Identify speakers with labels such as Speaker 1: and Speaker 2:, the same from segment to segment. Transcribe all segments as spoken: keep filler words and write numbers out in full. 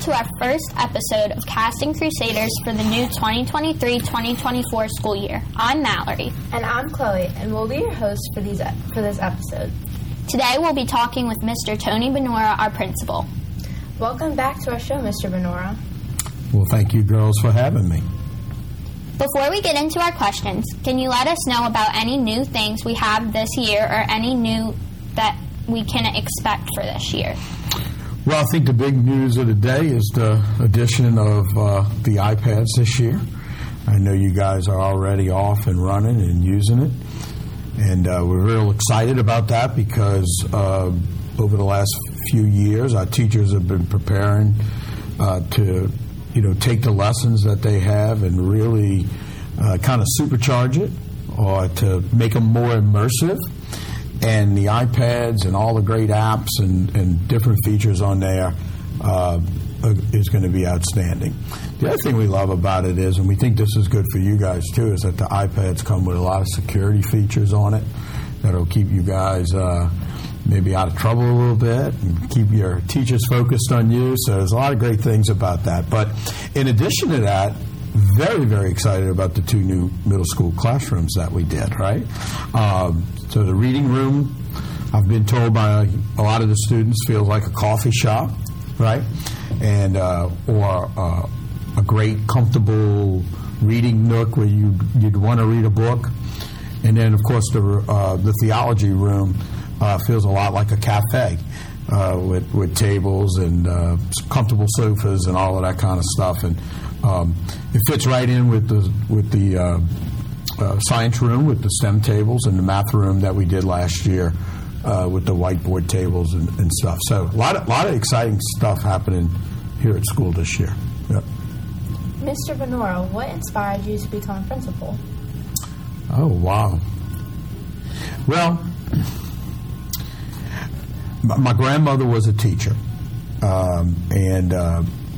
Speaker 1: to our first episode of Casting Crusaders for the new twenty twenty-three twenty twenty-four school year. I'm Mallory.
Speaker 2: And I'm Chloe, and we'll be your hosts for these for this episode.
Speaker 1: Today we'll be talking with Mister Tony Benora, our principal.
Speaker 2: Welcome back to our show, Mister Benora.
Speaker 3: Well, thank you, girls, for having me.
Speaker 1: Before we get into our questions, can you let us know about any new things we have this year or any new that we can expect for this year?
Speaker 3: Well, I think the big news of the day is the addition of uh, the iPads this year. I know you guys are already off and running and using it. And uh, we're real excited about that because uh, over the last few years, our teachers have been preparing uh, to, you know, take the lessons that they have and really uh, kind of supercharge it or to make them more immersive. And the iPads and all the great apps and, and different features on there uh, is going to be outstanding. The other thing we love about it is, and we think this is good for you guys too, is that the iPads come with a lot of security features on it that'll keep you guys uh, maybe out of trouble a little bit and keep your teachers focused on you. So there's a lot of great things about that. But in addition to that, very, very excited about the two new middle school classrooms that we did, right? Um, so the reading room, I've been told by a lot of the students, feels like a coffee shop, right? And uh, or uh, a great, comfortable reading nook where you, you'd want to read a book. And then, of course, the uh, the theology room uh, feels a lot like a cafe uh, with, with tables and uh, comfortable sofas and all of that kind of stuff. And um, it fits right in with the with the uh, uh, science room with the STEM tables and the math room that we did last year uh, with the whiteboard tables and, and stuff. So a lot of, lot of exciting stuff happening here at school this year. Yep.
Speaker 2: Mister Benora, what inspired you to become a principal?
Speaker 3: Oh, wow. Well, my grandmother was a teacher, um, and uh,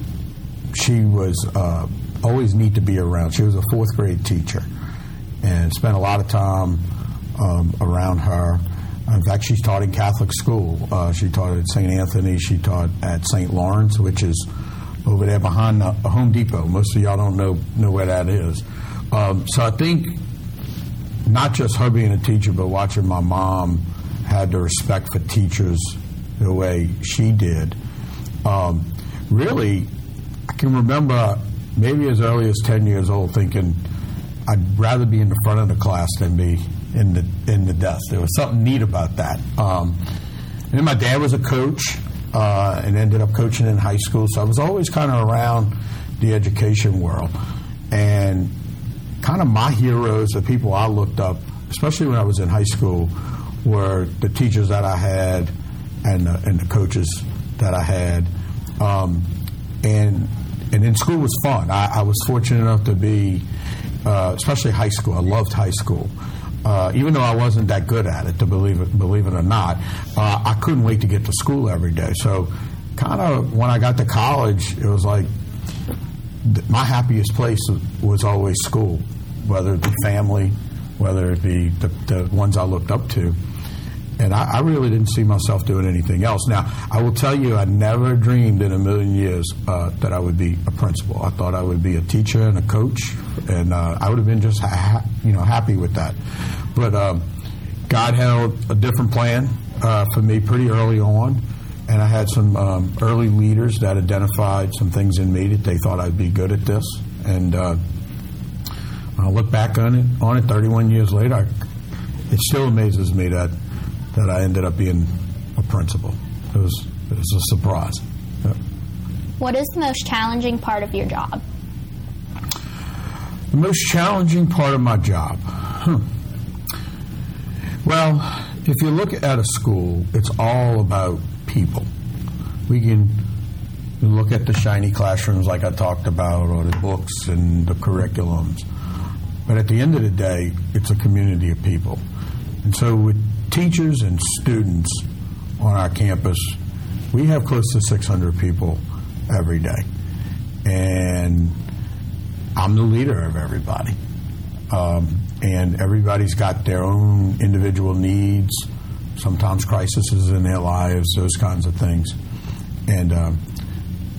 Speaker 3: she was uh, always neat to be around. She was a fourth grade teacher and spent a lot of time um, around her. In fact, she taught in Catholic school. Uh, she taught at Saint Anthony. She taught at Saint Lawrence, which is over there behind the Home Depot. Most of y'all don't know know where that is. Um, so I think not just her being a teacher, but watching my mom had the respect for teachers the way she did. Um, really, I can remember maybe as early as ten years old thinking I'd rather be in the front of the class than be in the in the desk. There was something neat about that. Um, and then my dad was a coach uh, and ended up coaching in high school, so I was always kind of around the education world. And kind of my heroes, the people I looked up, especially when I was in high school, were the teachers that I had and the, and the coaches that I had. Um, and and then school was fun. I, I was fortunate enough to be, uh, especially high school. I loved high school. Uh, even though I wasn't that good at it, to believe it, believe it or not, uh, I couldn't wait to get to school every day. So kind of when I got to college, it was like th- my happiest place was always school, whether it be family, whether it be the, the ones I looked up to. And I, I really didn't see myself doing anything else. Now, I will tell you, I never dreamed in a million years uh, that I would be a principal. I thought I would be a teacher and a coach, and uh, I would have been just ha- you know happy with that. But um, God had a different plan uh, for me pretty early on, and I had some um, early leaders that identified some things in me that they thought I'd be good at this. And uh, when I look back on it, on it thirty-one years later, I, it still amazes me that that I ended up being a principal. It was, it was a surprise. Yeah.
Speaker 1: What is the most challenging part of your job?
Speaker 3: The most challenging part of my job? Huh. Well, if you look at a school, it's all about people. We can look at the shiny classrooms like I talked about, or the books and the curriculums. But at the end of the day, it's a community of people. And so with teachers and students on our campus, we have close to six hundred people every day. And I'm the leader of everybody. Um, and everybody's got their own individual needs, sometimes crises in their lives, those kinds of things. And um,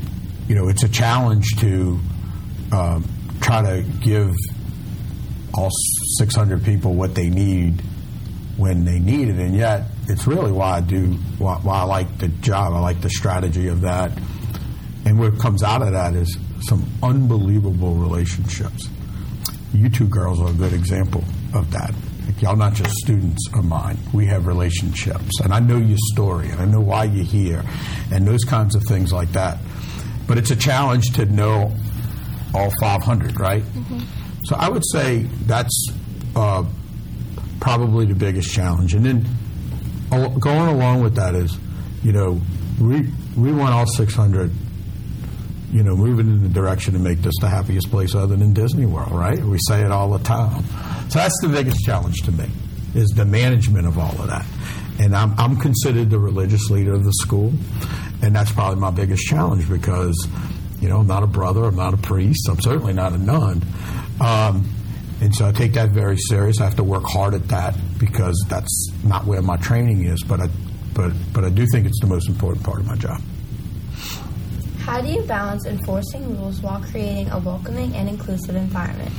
Speaker 3: you know, it's a challenge to um, try to give all six hundred people what they need when they need it, and yet it's really why I do, why, why I like the job. I like the strategy of that, and what comes out of that is some unbelievable relationships. You two girls are a good example of that. Like, y'all not just students of mine. We have relationships, and I know your story, and I know why you're here, and those kinds of things like that. But it's a challenge to know all five hundred, right? Mm-hmm. So I would say that's uh, probably the biggest challenge. And then uh, going along with that is, you know, we we want all six hundred, you know, moving in the direction to make this the happiest place other than Disney World, right? We say it all the time. So that's the biggest challenge to me, is the management of all of that. And I'm, I'm considered the religious leader of the school, and that's probably my biggest challenge because, you know, I'm not a brother, I'm not a priest, I'm certainly not a nun. Um, and so I take that very serious. I have to work hard at that because that's not where my training is, but I, but, but I do think it's the most important part of my job.
Speaker 2: How do you balance enforcing rules while creating a welcoming and inclusive environment?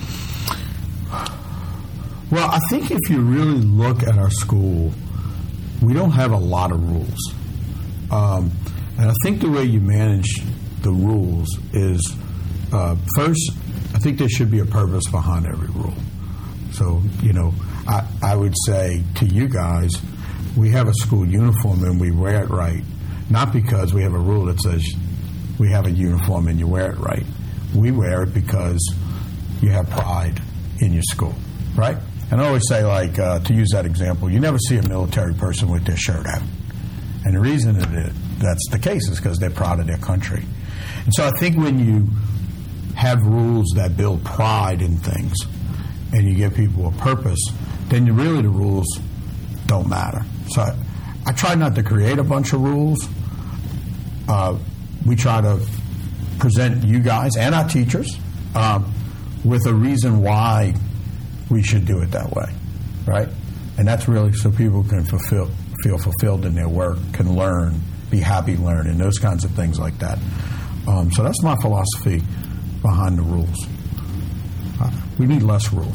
Speaker 3: Well, I think if you really look at our school, we don't have a lot of rules. Um, and I think the way you manage the rules is, uh, first, I think there should be a purpose behind every rule. So, you know, I, I would say to you guys, we have a school uniform and we wear it right, not because we have a rule that says we have a uniform and you wear it right. We wear it because you have pride in your school, right? And I always say, like, uh, to use that example, you never see a military person with their shirt out. And the reason that it, that's the case is because they're proud of their country. And so I think when you have rules that build pride in things and you give people a purpose, then you really the rules don't matter. So I, I try not to create a bunch of rules. Uh, we try to present you guys and our teachers um, with a reason why we should do it that way, right? And that's really so people can fulfill, feel fulfilled in their work, can learn, be happy learning, those kinds of things like that. Um, so that's my philosophy behind the rules. Uh, we need less rules.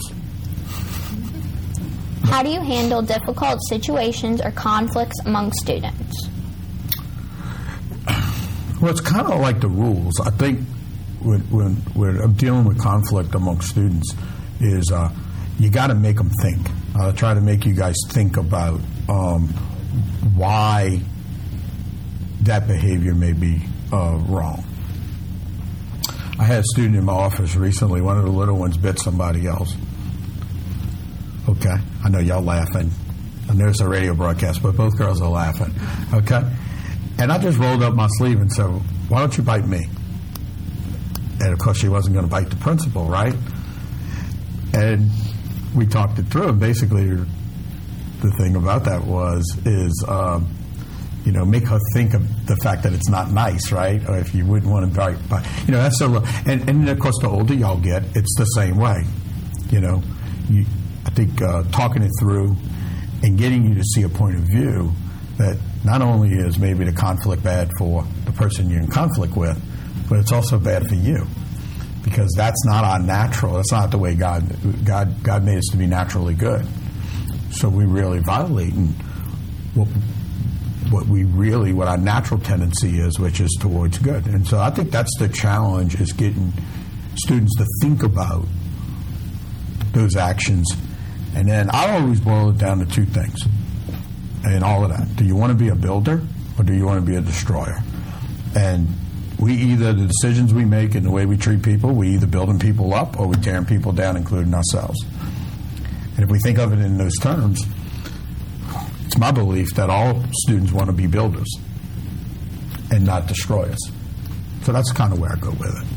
Speaker 1: How do you handle difficult situations or conflicts among students?
Speaker 3: Well, it's kind of like the rules. I think when, when, when I'm dealing with conflict among students is uh, you got to make them think. I try to make you guys think about um, why that behavior may be uh, wrong. I had a student in my office recently. One of the little ones bit somebody else. Okay, I know y'all laughing. I know it's a radio broadcast, but both girls are laughing. Okay, and I just rolled up my sleeve and said, "Why don't you bite me?" And of course, she wasn't going to bite the principal, right? And we talked it through. And basically, the thing about that was is. Um, You know, make her think of the fact that it's not nice, right? Or if you wouldn't want to bite, but you know, that's a little. And, and of course, the older y'all get, it's the same way. You know, you, I think uh, talking it through and getting you to see a point of view that not only is maybe the conflict bad for the person you're in conflict with, but it's also bad for you because that's not our natural. That's not the way God God God made us to be naturally good. So we really violating what. what we really, what our natural tendency is, which is towards good. And so I think that's the challenge, is getting students to think about those actions. And then I always boil it down to two things in all of that. Do you want to be a builder or do you want to be a destroyer? And we either, the decisions we make and the way we treat people, we either building people up or we tearing people down, including ourselves. And if we think of it in those terms, it's my belief that all students want to be builders and not destroyers. So that's kind of where I go with it.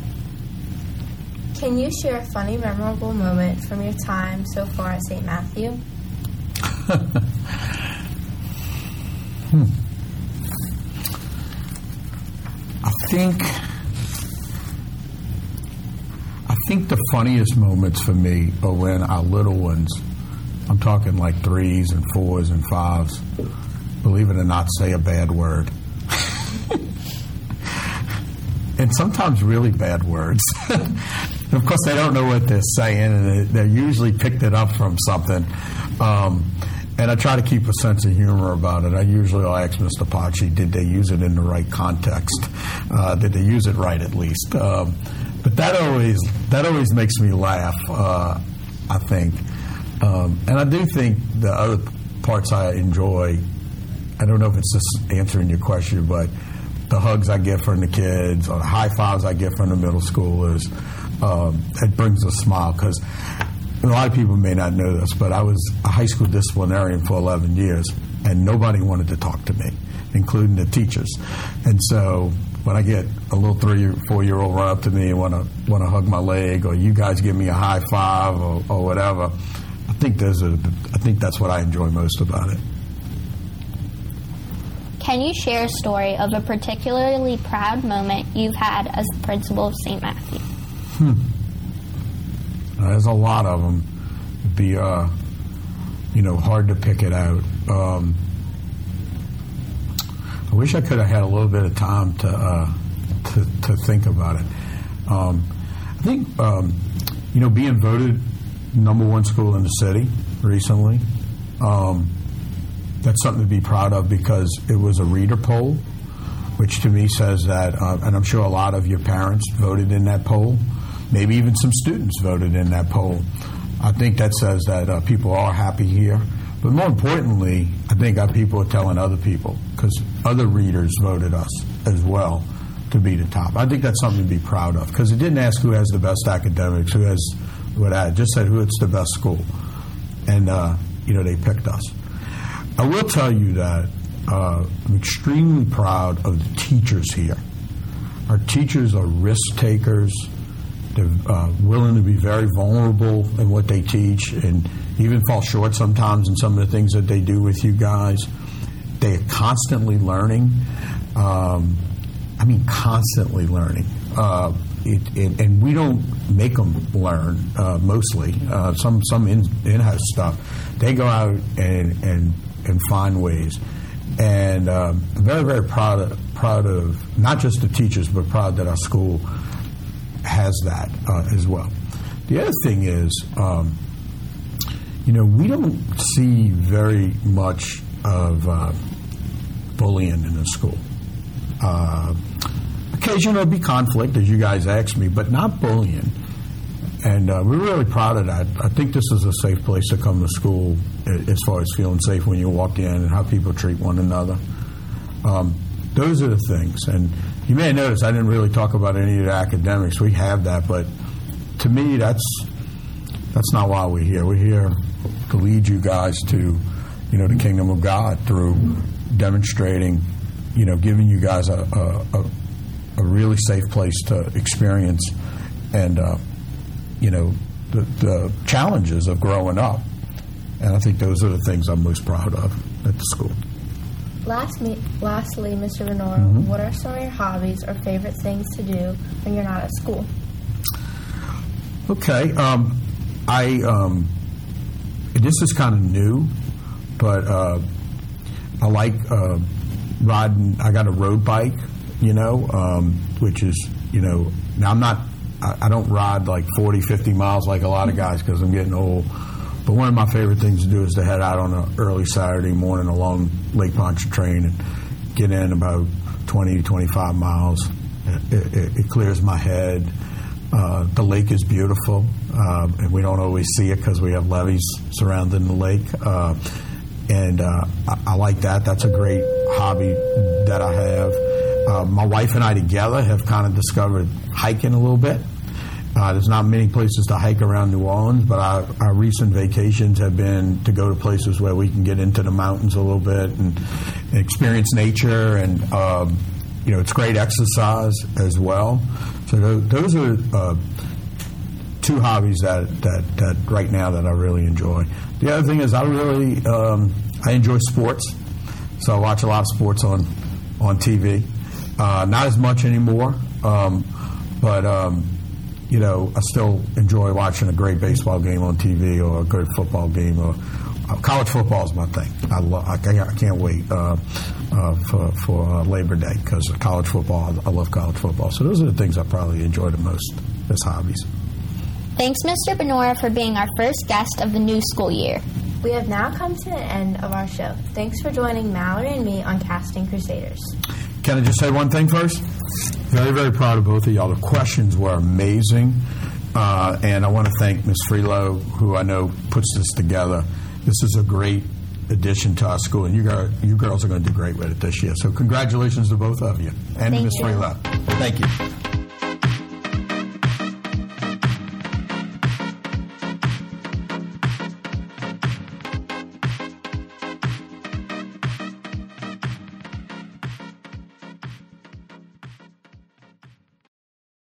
Speaker 2: Can you share a funny, memorable moment from your time so far at Saint Matthew?
Speaker 3: hmm. I think I think the funniest moments for me are when our little ones, I'm talking like threes and fours and fives, believe it or not, say a bad word. and sometimes really bad words. And of course, they don't know what they're saying, and they, they're usually picked it up from something. Um, and I try to keep a sense of humor about it. I usually will ask Mister Paci, did they use it in the right context? Uh, did they use it right at least? Um, but that always that always makes me laugh, uh, I think. Um, and I do think the other parts I enjoy, I don't know if it's just answering your question, but the hugs I get from the kids or the high fives I get from the middle schoolers, um, it brings a smile because a lot of people may not know this, but I was a high school disciplinarian for eleven years, and nobody wanted to talk to me, including the teachers. And so when I get a little three or four-year-old run up to me and want to want to hug my leg, or you guys give me a high five or, or whatever, I think those are, I think that's what I enjoy most about it.
Speaker 1: Can you share a story of a particularly proud moment you've had as the principal of Saint Matthew?
Speaker 3: Hmm. Uh, there's a lot of them. It'd be, uh, you know, hard to pick it out. Um, I wish I could have had a little bit of time to uh, to, to think about it. Um, I think, um, you know, being voted number one school in the city recently, um, that's something to be proud of because it was a reader poll, which to me says that, uh, and I'm sure a lot of your parents voted in that poll, maybe even some students voted in that poll. I think that says that uh, people are happy here. But more importantly, I think our people are telling other people because other readers voted us as well to be the top. I think that's something to be proud of because it didn't ask who has the best academics, who has what I just said who it's the best school. And, uh, you know, they picked us. I will tell you that uh, I'm extremely proud of the teachers here. Our teachers are risk takers. They're uh, willing to be very vulnerable in what they teach and even fall short sometimes in some of the things that they do with you guys. They are constantly learning. Um, I mean, constantly learning. Uh, it, it, and we don't make them learn, uh, mostly. Uh, some some in, in-house stuff. They go out and, and, and find ways. And um, I'm very, very proud of, proud of not just the teachers, but proud that our school has that uh, as well. The other thing is, um, you know, we don't see very much of uh, bullying in the school. Uh, occasionally there'll be conflict, as you guys asked me, but not bullying. And uh, we're really proud of that. I think this is a safe place to come to school as far as feeling safe when you walk in and how people treat one another. Um, those are the things. And you may have noticed I didn't really talk about any of the academics. We have that, but to me, that's that's not why we're here. We're here to lead you guys to, you know, the kingdom of God through demonstrating, you know, giving you guys a a, a, a really safe place to experience and, uh, you know, the, the challenges of growing up. And I think those are the things I'm most proud of at the school.
Speaker 2: Last me- lastly, Mister Renoro,
Speaker 3: mm-hmm.
Speaker 2: what are some of your hobbies or favorite things to do when you're not at school?
Speaker 3: Okay. Um, I um, this is kind of new, but uh, I like uh, riding. I got a road bike, you know, um, which is, you know, now I'm not, I, I don't ride like forty, fifty miles like a lot of guys because I'm getting old. But one of my favorite things to do is to head out on an early Saturday morning along Lake Pontchartrain and get in about twenty, twenty-five miles. It, it, it clears my head. Uh, the lake is beautiful, uh, and we don't always see it because we have levees surrounding the lake. Uh, and uh, I, I like that. That's a great hobby that I have. Uh, my wife and I together have kind of discovered hiking a little bit. Uh, there's not many places to hike around New Orleans, but our, our recent vacations have been to go to places where we can get into the mountains a little bit and, and experience nature. And, um, you know, it's great exercise as well. So those, those are uh, two hobbies that, that, that right now that I really enjoy. The other thing is I really, um, I enjoy sports. So I watch a lot of sports on, on T V. Uh, not as much anymore, um, but... Um, you know, I still enjoy watching a great baseball game on T V or a good football game or, college football is my thing. I, lo- I, can't, I can't wait uh, uh, for, for uh, Labor Day because college football, I love college football. So those are the things I probably enjoy the most as hobbies.
Speaker 1: Thanks, Mister Benora, for being our first guest of the new school year.
Speaker 2: We have now come to the end of our show. Thanks for joining Mallory and me on Casting Crusaders.
Speaker 3: Can I just say one thing first? Very, very proud of both of y'all. The questions were amazing. Uh, and I want to thank Miz Freelo, who I know puts this together. This is a great addition to our school, and you, guys, you girls are going to do great with it this year. So congratulations to both of you and
Speaker 1: Thank
Speaker 3: Miz
Speaker 1: you.
Speaker 3: Freelo. Thank you.